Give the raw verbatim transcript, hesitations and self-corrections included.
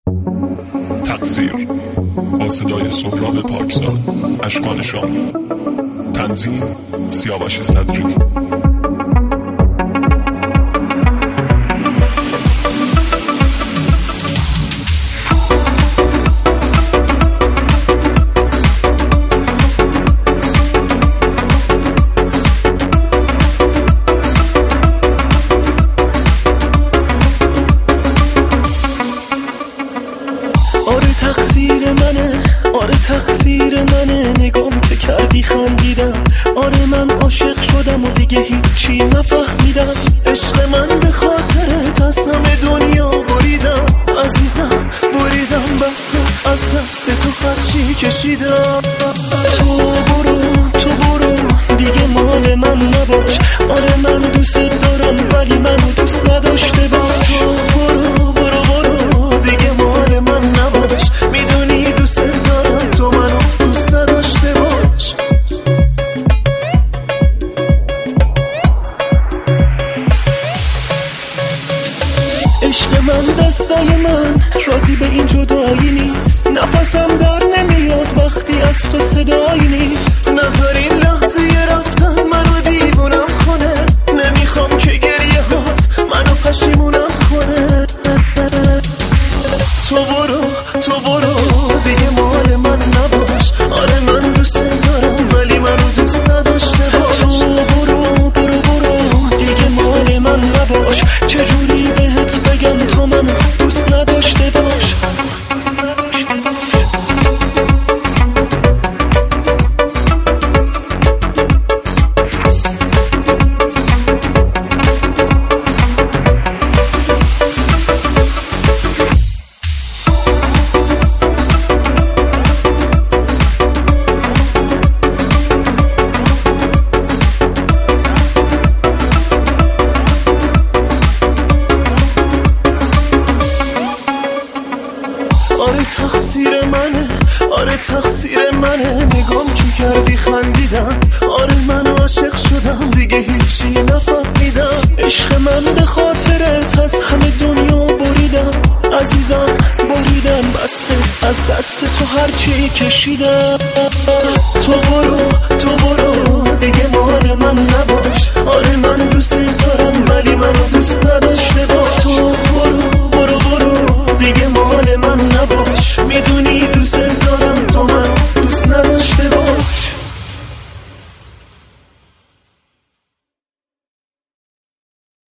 تقصیر با صدای سهراب پاکزاد، اشکان شامی. تنظیم سیاوش صدری. آره تقصیر منه، آره تقصیر منه، نگام که کردی خندیدم. آره من عاشق شدم و دیگه هیچی نفهمیدم. عشق من به خاطرت از همه دنیا بریدم، عزیزم بریدم، بس از دست تو خدشی کشیدم. تو برو تو برو دیگه مال من نباش. آره من دوست دارم ولی منو دوست نداشته باش. تو برو برو برو دیگه مال من نباش. میدونی دوست دارم تو منو دوست نداشته باش. عشق من دستای من راضی به این جدایی نیست. نفسم در نمیاد وقتی از تو صدایی نیست. نظر این لحظه رفتن منو دیوونم کنه. نمیخوام که گریه هات منو پشیمونم کنه. تو برو تو برو دیگه مال من نباش. آره من دوست دارم ولی منو دوست نداشته باش. تو برو برو برو دیگه مال من نباش. چجوری بهت بگم تو منو دوست نداشته باش. آره تقصیر منه، آره تقصیر منه، نگام که کردی خندیدم. آره من عاشق شدم دیگه هیچی نفهمیدم. عشق من به خاطرت از همه دنیا بریدم، عزیزم بریدم، بسه از دست تو هرچی کشیدم. تو برو تو برو دیگه مال من نباش.